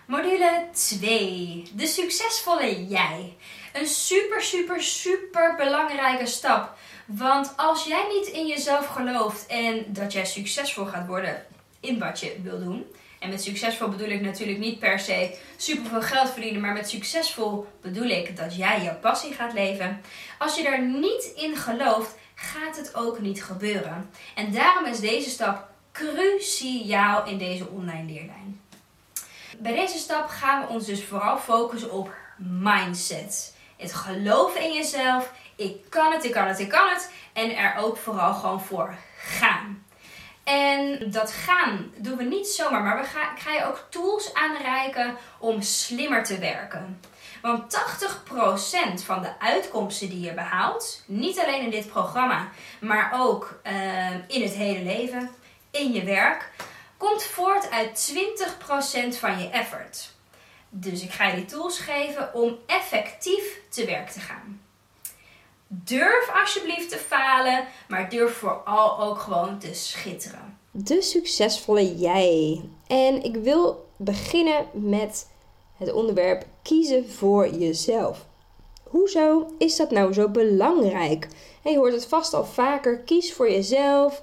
Module 2. De succesvolle jij. Een super belangrijke stap. Want als jij niet in jezelf gelooft en dat jij succesvol gaat worden in wat je wil doen. En met succesvol bedoel ik natuurlijk niet per se superveel geld verdienen. Maar met succesvol bedoel ik dat jij jouw passie gaat leven. Als je daar niet in gelooft, gaat het ook niet gebeuren. En daarom is deze stap cruciaal in deze online leerlijn. Bij deze stap gaan we ons dus vooral focussen op mindset. Het geloven in jezelf. Ik kan het. En er ook vooral gewoon voor gaan. En dat gaan doen we niet zomaar, maar ik ga je ook tools aanreiken om slimmer te werken. Want 80% van de uitkomsten die je behaalt, niet alleen in dit programma, maar ook in het hele leven, in je werk, komt voort uit 20% van je effort. Dus ik ga je die tools geven om effectief te werk te gaan. Durf alsjeblieft te falen, maar durf vooral ook gewoon te schitteren. De succesvolle jij. En ik wil beginnen met het onderwerp kiezen voor jezelf. Hoezo is dat nou zo belangrijk? Je hoort het vast al vaker, kies voor jezelf.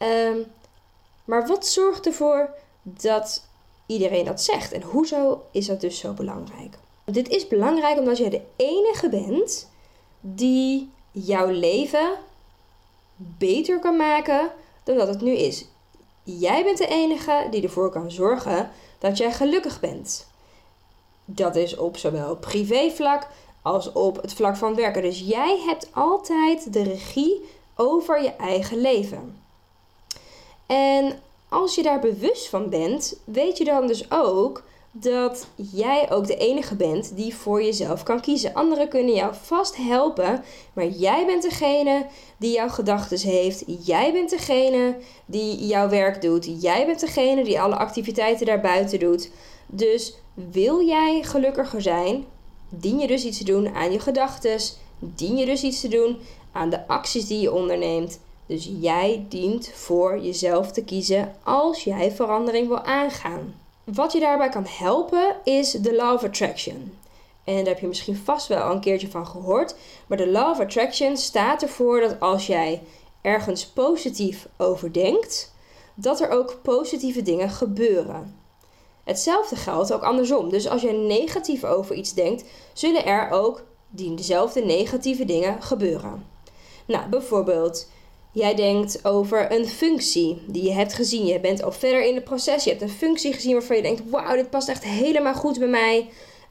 Maar wat zorgt ervoor dat iedereen dat zegt? En hoezo is dat dus zo belangrijk? Dit is belangrijk omdat jij de enige bent die jouw leven beter kan maken dan dat het nu is. Jij bent de enige die ervoor kan zorgen dat jij gelukkig bent. Dat is op zowel privévlak als op het vlak van werken. Dus jij hebt altijd de regie over je eigen leven. En als je daar bewust van bent, weet je dan dus ook dat jij ook de enige bent die voor jezelf kan kiezen. Anderen kunnen jou vast helpen, maar jij bent degene die jouw gedachten heeft. Jij bent degene die jouw werk doet. Jij bent degene die alle activiteiten daarbuiten doet. Dus wil jij gelukkiger zijn, dien je dus iets te doen aan je gedachten. Dien je dus iets te doen aan de acties die je onderneemt. Dus jij dient voor jezelf te kiezen als jij verandering wil aangaan. Wat je daarbij kan helpen is de Law of Attraction. En daar heb je misschien vast wel een keertje van gehoord. Maar de Law of Attraction staat ervoor dat als jij ergens positief over denkt, dat er ook positieve dingen gebeuren. Hetzelfde geldt ook andersom. Dus als jij negatief over iets denkt, zullen er ook dezelfde negatieve dingen gebeuren. Nou, bijvoorbeeld, jij denkt over een functie die je hebt gezien. Je bent al verder in het proces. Je hebt een functie gezien waarvan je denkt, wauw, dit past echt helemaal goed bij mij.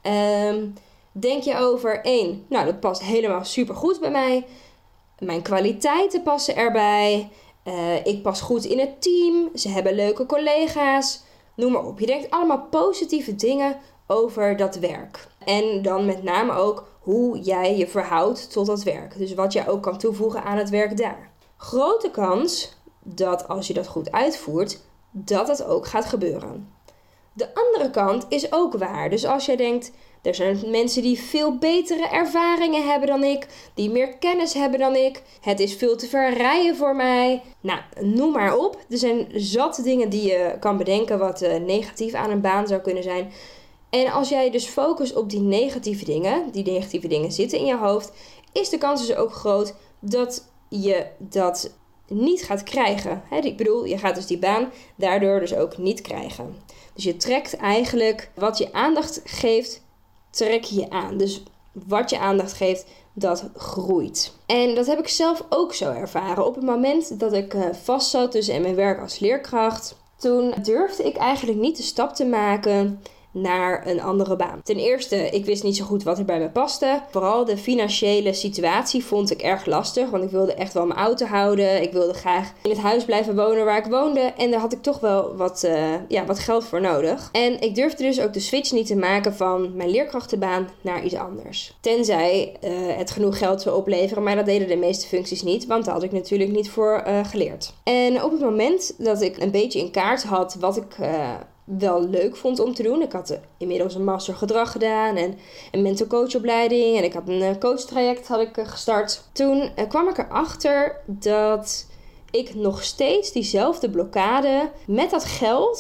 Denk je over één, nou, dat past helemaal supergoed bij mij. Mijn kwaliteiten passen erbij. Ik pas goed in het team. Ze hebben leuke collega's. Noem maar op. Je denkt allemaal positieve dingen over dat werk. En dan met name ook hoe jij je verhoudt tot dat werk. Dus wat jij ook kan toevoegen aan het werk daar. Grote kans dat als je dat goed uitvoert, dat het ook gaat gebeuren. De andere kant is ook waar. Dus als jij denkt, er zijn mensen die veel betere ervaringen hebben dan ik, die meer kennis hebben dan ik. Het is veel te ver rijden voor mij. Nou, noem maar op. Er zijn zat dingen die je kan bedenken wat negatief aan een baan zou kunnen zijn. En als jij dus focust op die negatieve dingen zitten in je hoofd, is de kans dus ook groot dat je dat niet gaat krijgen. Ik bedoel, je gaat dus die baan daardoor dus ook niet krijgen. Dus je trekt eigenlijk wat je aandacht geeft, trek je aan. Dus wat je aandacht geeft, dat groeit. En dat heb ik zelf ook zo ervaren. Op het moment dat ik vast zat dus in mijn werk als leerkracht, toen durfde ik eigenlijk niet de stap te maken naar een andere baan. Ten eerste, ik wist niet zo goed wat er bij me paste. Vooral de financiële situatie vond ik erg lastig, want ik wilde echt wel mijn auto houden. Ik wilde graag in het huis blijven wonen waar ik woonde en daar had ik toch wel wat geld voor nodig. En ik durfde dus ook de switch niet te maken van mijn leerkrachtenbaan naar iets anders. Tenzij het genoeg geld zou opleveren, maar dat deden de meeste functies niet, want daar had ik natuurlijk niet voor geleerd. En op het moment dat ik een beetje in kaart had wat ik wel leuk vond om te doen. Ik had inmiddels een master gedrag gedaan en een mental coachopleiding en ik had een coachtraject gestart. Toen kwam ik erachter dat ik nog steeds diezelfde blokkade met dat geld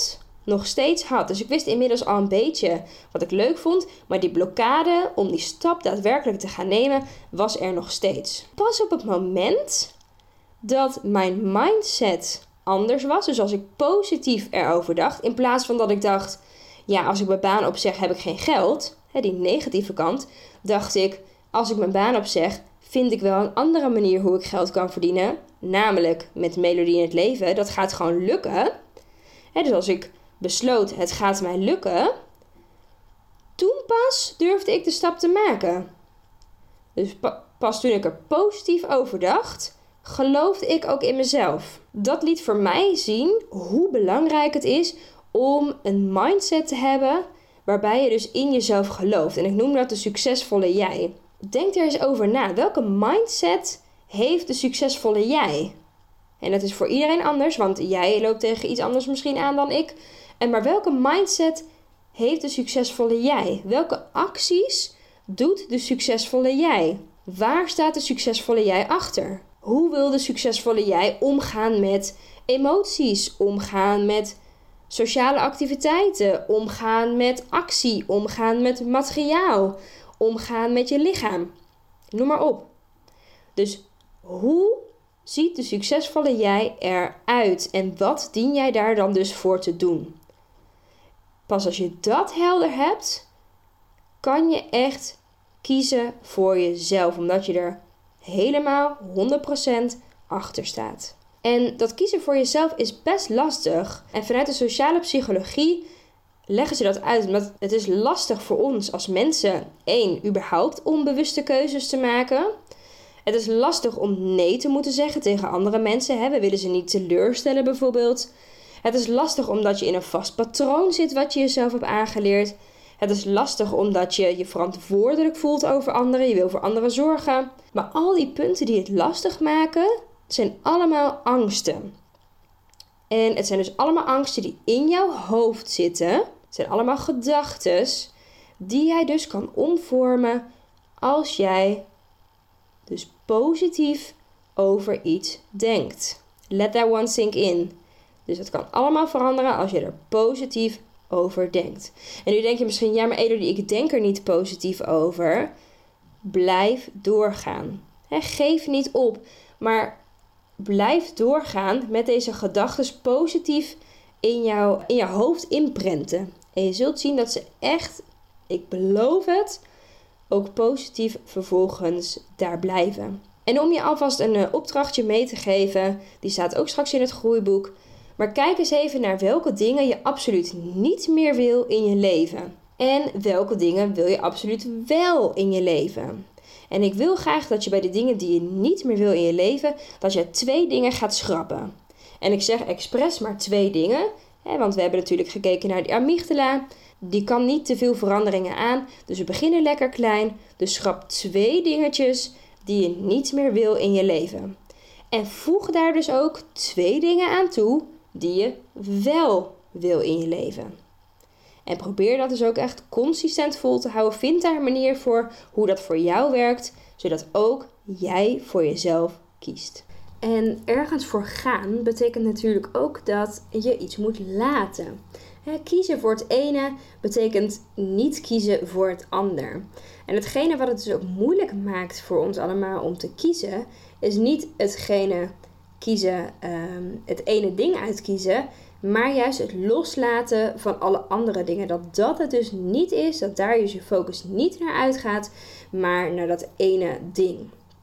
nog steeds had. Dus ik wist inmiddels al een beetje wat ik leuk vond. Maar die blokkade om die stap daadwerkelijk te gaan nemen, was er nog steeds. Pas op het moment dat mijn mindset anders was. Dus als ik positief erover dacht. In plaats van dat ik dacht, ja, als ik mijn baan opzeg heb ik geen geld. Die negatieve kant. Dacht ik, als ik mijn baan opzeg, vind ik wel een andere manier hoe ik geld kan verdienen. Namelijk met melodie in het leven. Dat gaat gewoon lukken. Dus als ik besloot, het gaat mij lukken. Toen pas durfde ik de stap te maken. Dus pas toen ik er positief over dacht, geloofde ik ook in mezelf. Dat liet voor mij zien hoe belangrijk het is om een mindset te hebben waarbij je dus in jezelf gelooft. En ik noem dat de succesvolle jij. Denk er eens over na. Welke mindset heeft de succesvolle jij? En dat is voor iedereen anders, want jij loopt tegen iets anders misschien aan dan ik. Maar welke mindset heeft de succesvolle jij? Welke acties doet de succesvolle jij? Waar staat de succesvolle jij achter? Hoe wil de succesvolle jij omgaan met emoties, omgaan met sociale activiteiten, omgaan met actie, omgaan met materiaal, omgaan met je lichaam? Noem maar op. Dus hoe ziet de succesvolle jij eruit en wat dien jij daar dan dus voor te doen? Pas als je dat helder hebt, kan je echt kiezen voor jezelf, omdat je er helemaal 100% achter staat. En dat kiezen voor jezelf is best lastig. En vanuit de sociale psychologie leggen ze dat uit. Omdat het is lastig voor ons als mensen, überhaupt onbewuste keuzes te maken. Het is lastig om nee te moeten zeggen tegen andere mensen. We willen ze niet teleurstellen bijvoorbeeld. Het is lastig omdat je in een vast patroon zit wat je jezelf hebt aangeleerd. Het is lastig omdat je je verantwoordelijk voelt over anderen. Je wil voor anderen zorgen. Maar al die punten die het lastig maken, zijn allemaal angsten. En het zijn dus allemaal angsten die in jouw hoofd zitten. Het zijn allemaal gedachten die jij dus kan omvormen als jij dus positief over iets denkt. Let that one sink in. Dus dat kan allemaal veranderen als je er positief over denkt. En nu denk je misschien, ja maar Elodie, ik denk er niet positief over. Blijf doorgaan. Geef niet op, maar blijf doorgaan met deze gedachten positief in jouw hoofd inprenten. En je zult zien dat ze echt, ik beloof het, ook positief vervolgens daar blijven. En om je alvast een opdrachtje mee te geven, die staat ook straks in het groeiboek. Maar kijk eens even naar welke dingen je absoluut niet meer wil in je leven. En welke dingen wil je absoluut wel in je leven. En ik wil graag dat je bij de dingen die je niet meer wil in je leven, dat je 2 dingen gaat schrappen. En ik zeg expres maar 2 dingen, want we hebben natuurlijk gekeken naar die amygdala. Die kan niet te veel veranderingen aan, dus we beginnen lekker klein. Dus schrap 2 dingetjes die je niet meer wil in je leven. En voeg daar dus ook 2 dingen aan toe die je wel wil in je leven. En probeer dat dus ook echt consistent vol te houden. Vind daar een manier voor hoe dat voor jou werkt, zodat ook jij voor jezelf kiest. En ergens voor gaan betekent natuurlijk ook dat je iets moet laten. Kiezen voor het ene betekent niet kiezen voor het ander. En hetgene wat het dus ook moeilijk maakt voor ons allemaal om te kiezen, is niet hetgene kiezen, het ene ding uitkiezen, maar juist het loslaten van alle andere dingen. Dat het dus niet is, dat daar dus je focus niet naar uitgaat, maar naar dat ene ding.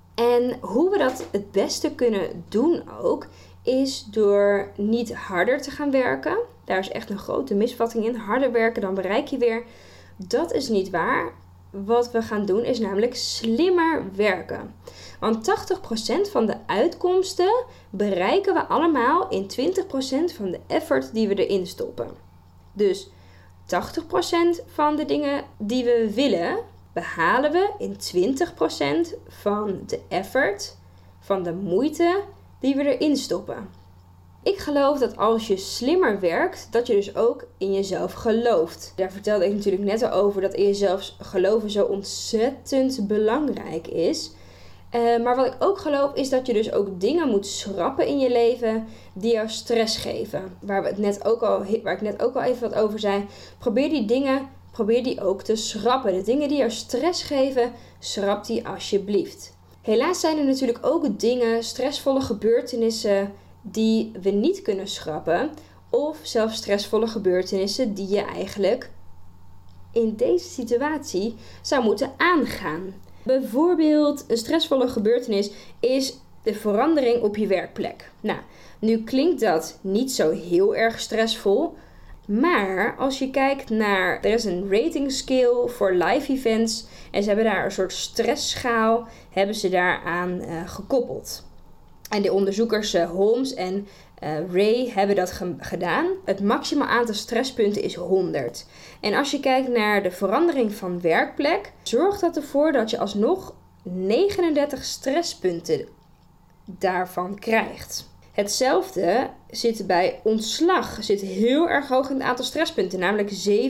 En hoe we dat het beste kunnen doen ook, is door niet harder te gaan werken. Daar is echt een grote misvatting in. Harder werken, dan bereik je weer. Dat is niet waar. Wat we gaan doen is namelijk slimmer werken. Want 80% van de uitkomsten bereiken we allemaal in 20% van de effort die we erin stoppen. Dus 80% van de dingen die we willen, behalen we in 20% van de effort, van de moeite die we erin stoppen. Ik geloof dat als je slimmer werkt, dat je dus ook in jezelf gelooft. Daar vertelde ik natuurlijk net al over dat in jezelf geloven zo ontzettend belangrijk is. Maar wat ik ook geloof is dat je dus ook dingen moet schrappen in je leven die jou stress geven. Waar ik net ook al even wat over zei. Probeer die ook te schrappen. De dingen die jou stress geven, schrap die alsjeblieft. Helaas zijn er natuurlijk ook dingen, stressvolle gebeurtenissen die we niet kunnen schrappen. Of zelfs stressvolle gebeurtenissen die je eigenlijk in deze situatie zou moeten aangaan. Bijvoorbeeld een stressvolle gebeurtenis is de verandering op je werkplek. Nou, nu klinkt dat niet zo heel erg stressvol. Maar als je kijkt naar, er is een rating scale voor live events. En ze hebben daar een soort stressschaal daaraan gekoppeld. En de onderzoekers Holmes en Ray hebben dat gedaan. Het maximaal aantal stresspunten is 100. En als je kijkt naar de verandering van werkplek, zorgt dat ervoor dat je alsnog 39 stresspunten daarvan krijgt. Hetzelfde zit bij ontslag. Zit heel erg hoog in het aantal stresspunten, namelijk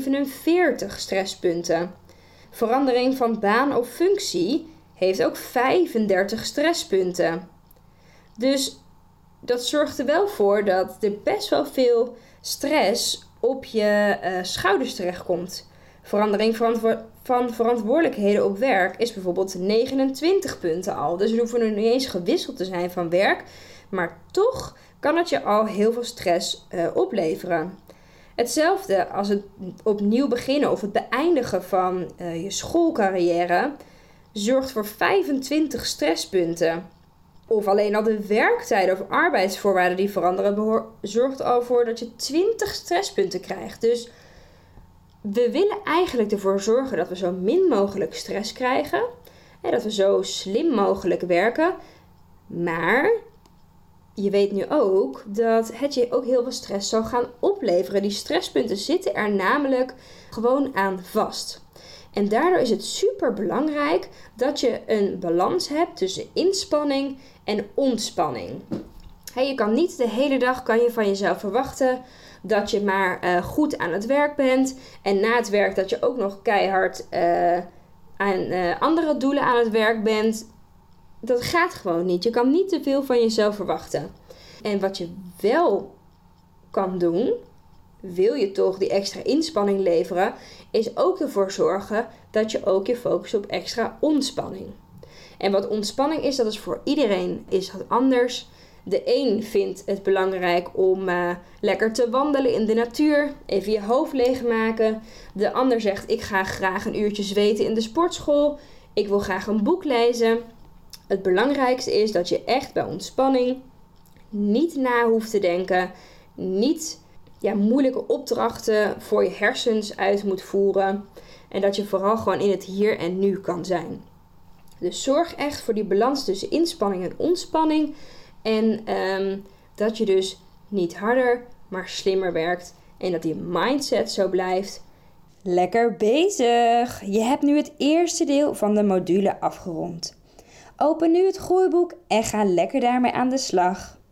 47 stresspunten. Verandering van baan of functie heeft ook 35 stresspunten. Dus dat zorgt er wel voor dat er best wel veel stress op je schouders terechtkomt. Verandering van verantwoordelijkheden op werk is bijvoorbeeld 29 punten al. Dus we hoeven nog niet eens gewisseld te zijn van werk. Maar toch kan het je al heel veel stress opleveren. Hetzelfde als het opnieuw beginnen of het beëindigen van je schoolcarrière zorgt voor 25 stresspunten. Of alleen al de werktijden of arbeidsvoorwaarden die veranderen zorgt al voor dat je 20 stresspunten krijgt. Dus we willen eigenlijk ervoor zorgen dat we zo min mogelijk stress krijgen. En dat we zo slim mogelijk werken. Maar je weet nu ook dat het je ook heel veel stress zou gaan opleveren. Die stresspunten zitten er namelijk gewoon aan vast. En daardoor is het super belangrijk dat je een balans hebt tussen inspanning en ontspanning. Je kan niet de hele dag van jezelf verwachten dat je maar goed aan het werk bent. En na het werk dat je ook nog keihard aan andere doelen aan het werk bent. Dat gaat gewoon niet. Je kan niet te veel van jezelf verwachten. En wat je wel kan doen, wil je toch die extra inspanning leveren, is ook ervoor zorgen dat je ook je focust op extra ontspanning. En wat ontspanning is, dat is voor iedereen is wat anders. De een vindt het belangrijk om lekker te wandelen in de natuur, even je hoofd leegmaken. De ander zegt, ik ga graag een uurtje zweten in de sportschool. Ik wil graag een boek lezen. Het belangrijkste is dat je echt bij ontspanning niet na hoeft te denken. Niet moeilijke opdrachten voor je hersens uit moet voeren. En dat je vooral gewoon in het hier en nu kan zijn. Dus zorg echt voor die balans tussen inspanning en ontspanning. En dat je dus niet harder, maar slimmer werkt. En dat die mindset zo blijft. Lekker bezig! Je hebt nu het eerste deel van de module afgerond. Open nu het groeiboek en ga lekker daarmee aan de slag.